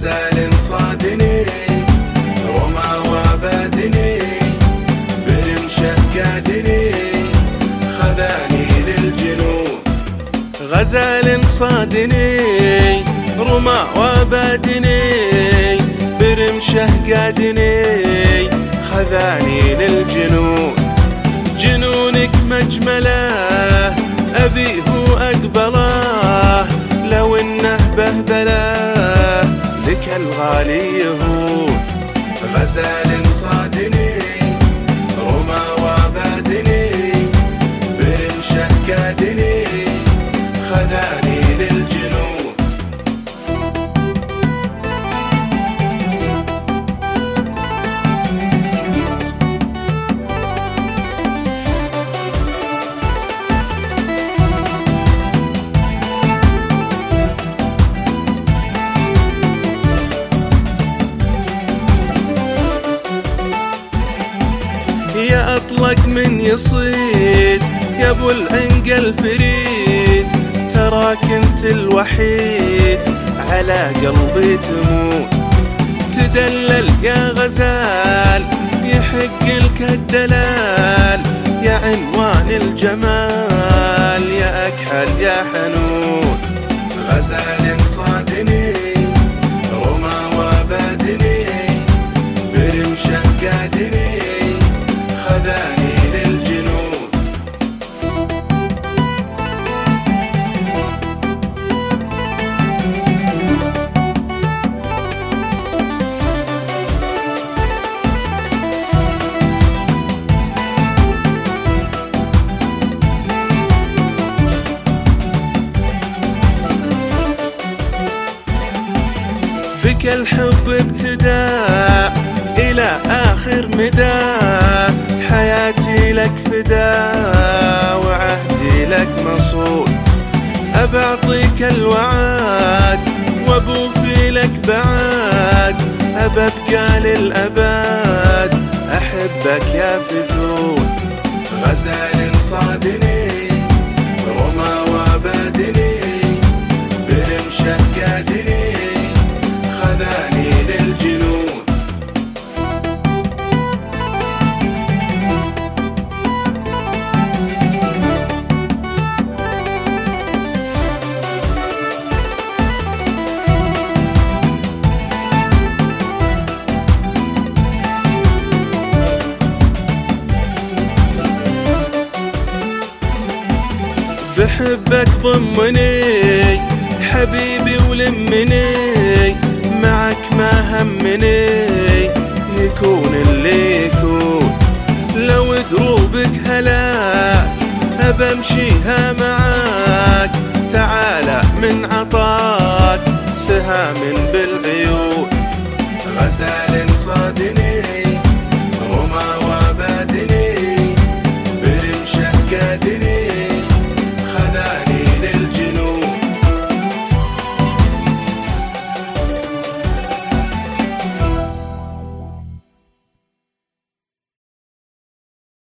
غزال صادني رمى وبادني برمشه كادني خذاني للجنون. غزال صادني رمى وبادني برمشه قادني خذاني للجنون. جنونك مجمله أبيه وأقبله لو إنه بهدله لك الغالي يهون. غزال صادني رمى وبادني برمشه كادني خذاني للجنون. يا أطلق من يصيد يا أبو العنقى الفريد، تراك انت الوحيد على قلبي تموت. تدلل يا غزال يحق لك الدلال يا عنوان الجمال يا أكحل يا حنون. غزال صادني رمى وبادني برمشه قادني خذاني للجنون. بك الحب ابتدى إلى آخر مدى، حياتي لك فدا وعهدي لك مصون. أبعطيك الوعد وأبوفي لك بعد، أبقى للأبد أحبك يا فتون. غزال صادني رمى وبادني برمشه كادني خذاني للجنون. بحبك ضمني حبيبي ولمني، معك ما همني يكون اللي يكون. لو دروبك هلاك أبمشيها معاك، تعالى من عطاك سهام بالعيون. غزال صادني رمى وبادني برمشه كادني